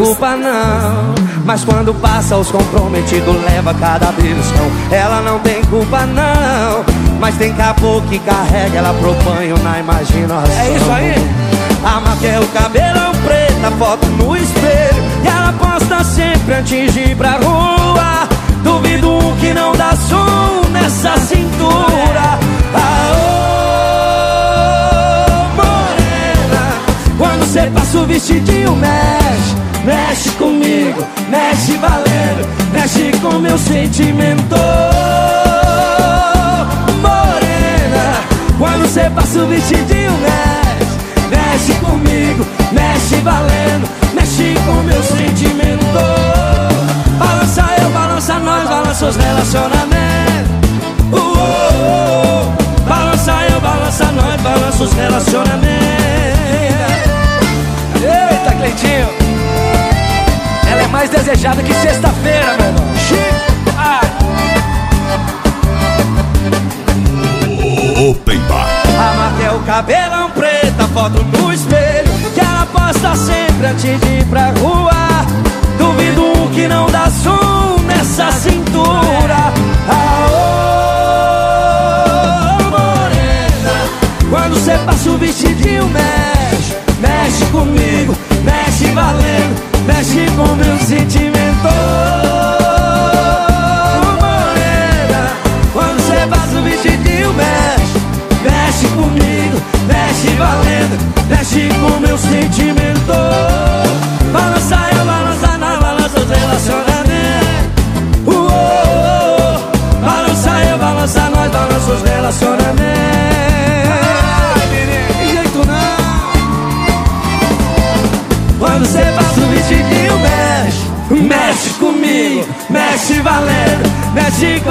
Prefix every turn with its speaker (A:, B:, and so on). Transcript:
A: culpa não, mas quando passa os comprometidos leva cada beliscão. Ela não tem culpa não, mas tem caboclo que carrega ela pro banho na imaginação.
B: É isso aí.
A: A Maquel, cabelão preto, a foto no espelho, e ela posta sempre antes de ir pra rua. Duvido que não dá som nessa cintura. Aô, morena, quando cê passa o vestidinho mexe, mexe comigo, mexe valendo, mexe com meu sentimento. Morena, quando cê passa o vestidinho mexe, mexe comigo, mexe valendo, mexe com meu sentimento. Balança eu, balança nós, balança os relacionamentos. Balança eu, balança nós, balança os relacionamentos.
B: Eita, Cleitinho, ela é mais desejada que sexta-feira, meu irmão.
C: Open Bar.
A: A Maquel, cabelão preto, a foto no espelho, que ela posta sempre antes de ir pra rua. Duvido que não dá som nessa cintura. Aô, morena, quando cê passa o vestidinho mexe, mexe comigo, mexe valendo, mexe com meu sentimento. Morena, quando cê passa o vestidinho mexe, mexe comigo, mexe valendo, mexe com meu sentimento. Balança eu, balança nós, balança os relacionamentos. Balança eu, balança nós, balança os relacionamentos.
B: Que jeito não.
A: Quando cê passa o vestidinho mexe, mexe comigo, mexe valendo, mexe com